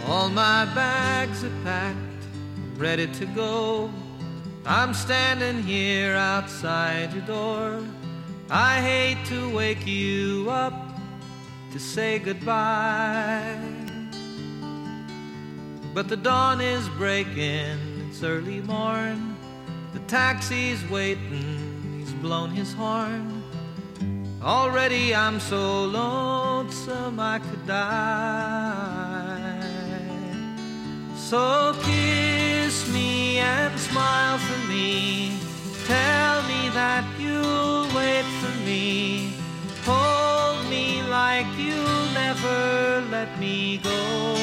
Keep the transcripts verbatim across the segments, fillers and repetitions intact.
All my bags are packed, ready to go. I'm standing here outside your door. I hate to wake you up to say goodbye, but the dawn is breaking, it's early morn. The taxi's waiting, he's blown his horn. Already I'm so lonesome I could die. So kiss me and smile for me. Tell me that you'll wait for me. Hold me like you'll never let me go.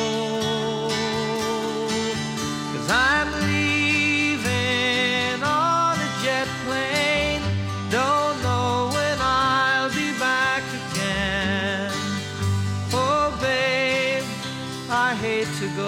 'Cause I'm leaving on a jet plane. Don't know when I'll be back again. Oh babe, I hate to go.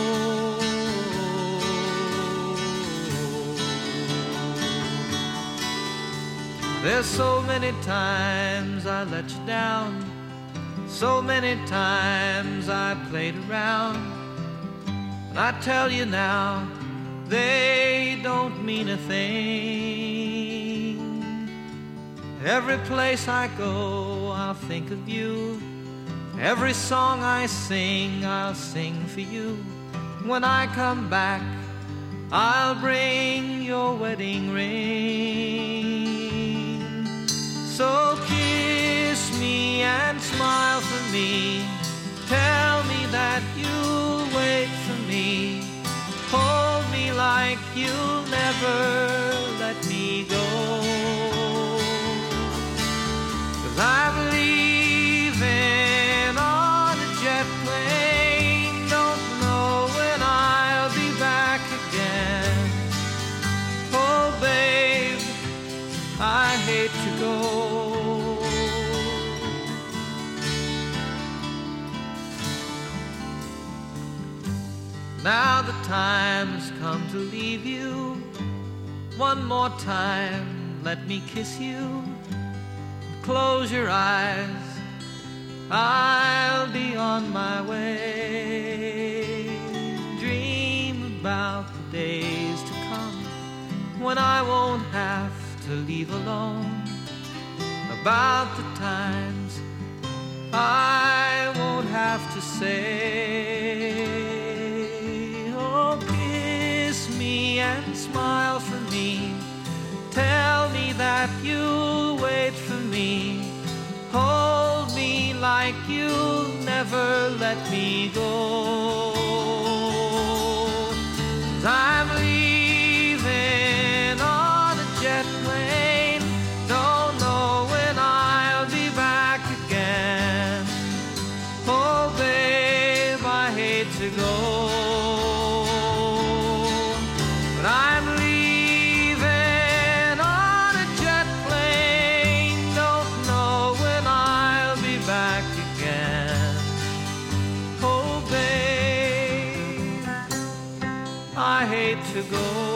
There's so many times I let you down, so many times I played around, and I tell you now, they don't mean a thing. Every place I go, I'll think of you. Every song I sing, I'll sing for you. When I come back, I'll bring your wedding ring. So kiss me and smile for me. Tell me that you'll wait for me. Hold me like you'll never let me go. 'Cause I'm leaving on a jet plane. Don't know when I'll be back again. Oh babe, I hate to go. Now the time's come to leave you. One more time, let me kiss you. Close your eyes, I'll be on my way. Dream about the days to come when I won't have to leave alone. About the times I won't have to say, oh, kiss me and smile for me. Tell me that you'll wait for me. Hold me like you'll never let me go. 'Cause I'm leaving on a jet plane. Don't know when I'll be back again. Oh babe, I hate to go, but I'm leaving on a jet plane. Don't know when I'll be back again. Oh babe, I hate to go.